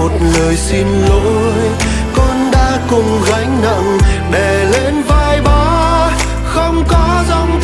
một lời xin lỗi. Con đã cùng gánh nặng đè lên vai ba, không có dòng